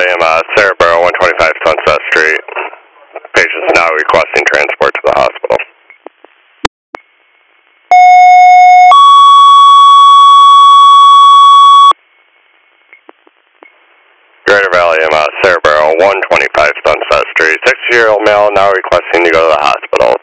Valley, Cerebro, 125 Sunset Street. Patient's now requesting transport to the hospital. Greater Valley, Cerebro, 125 Sunset Street. 60-year-old male now requesting to go to the hospital.